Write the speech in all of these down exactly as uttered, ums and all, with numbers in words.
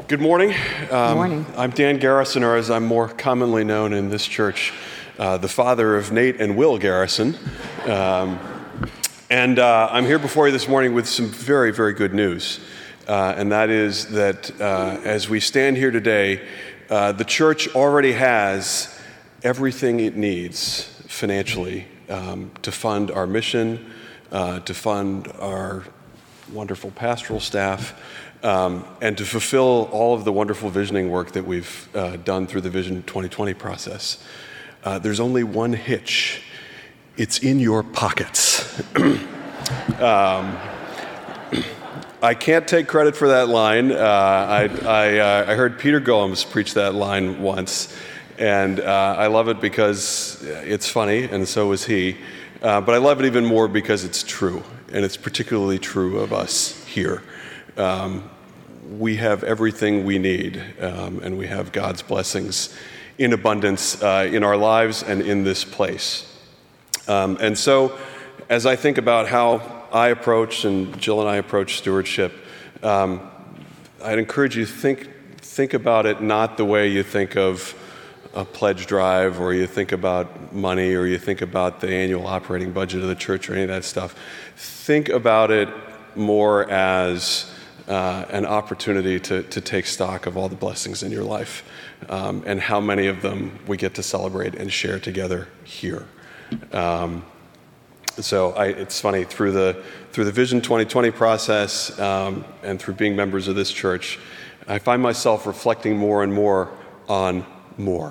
Good morning. Um, Good morning. I'm Dan Garrison, or as I'm more commonly known in this church, uh, the father of Nate and Will Garrison. Um, and uh, I'm here before you this morning with some very, very good news. Uh, and that is that uh, as we stand here today, uh, the church already has everything it needs financially um, to fund our mission, uh, to fund our wonderful pastoral staff, Um, and to fulfill all of the wonderful visioning work that we've uh, done through the Vision twenty twenty process. Uh, there's only one hitch. It's in your pockets. um, I can't take credit for that line. Uh, I, I, uh, I heard Peter Gomes preach that line once, and uh, I love it because it's funny, and so is he. Uh, but I love it even more because it's true, and it's particularly true of us here. Um, we have everything we need, um, and we have God's blessings in abundance uh, in our lives and in this place. Um, and so, as I think about how I approach and Jill and I approach stewardship, um, I'd encourage you to think think about it not the way you think of a pledge drive, or you think about money, or you think about the annual operating budget of the church, or any of that stuff. Think about it more as Uh, an opportunity to, to take stock of all the blessings in your life, um, and how many of them we get to celebrate and share together here. Um, so I, it's funny, through the through the Vision twenty twenty process um, and through being members of this church, I find myself reflecting more and more on more.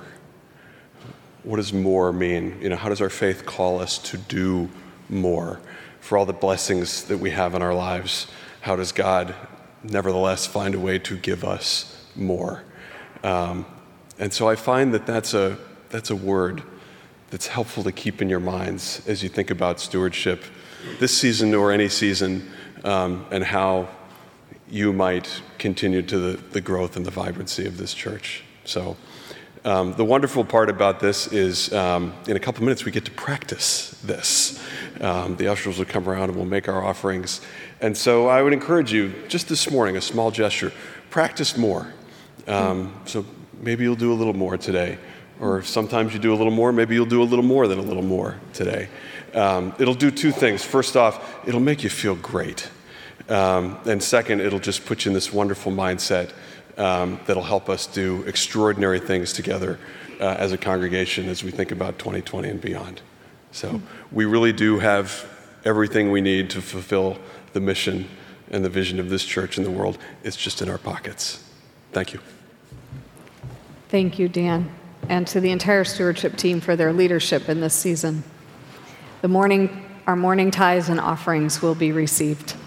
What does more mean? You know, how does our faith call us to do more for all the blessings that we have in our lives? How does God nevertheless find a way to give us more? Um, and so I find that that's a that's a word that's helpful to keep in your minds as you think about stewardship this season or any season, um, and how you might continue to the, the growth and the vibrancy of this church. So um, the wonderful part about this is um, in a couple minutes we get to practice this. Um, the ushers will come around and we'll make our offerings. And so I would encourage you, just this morning, a small gesture, practice more. Um, so maybe you'll do a little more today. Or sometimes you do a little more, maybe you'll do a little more than a little more today. Um, it'll do two things. First off, it'll make you feel great. Um, and second, it'll just put you in this wonderful mindset um, that'll help us do extraordinary things together uh, as a congregation as we think about twenty twenty and beyond. So we really do have everything we need to fulfill the mission and the vision of this church in the world. It's just in our pockets. Thank you. Thank you, Dan, and to the entire stewardship team for their leadership in this season. The morning, our morning tithes and offerings will be received.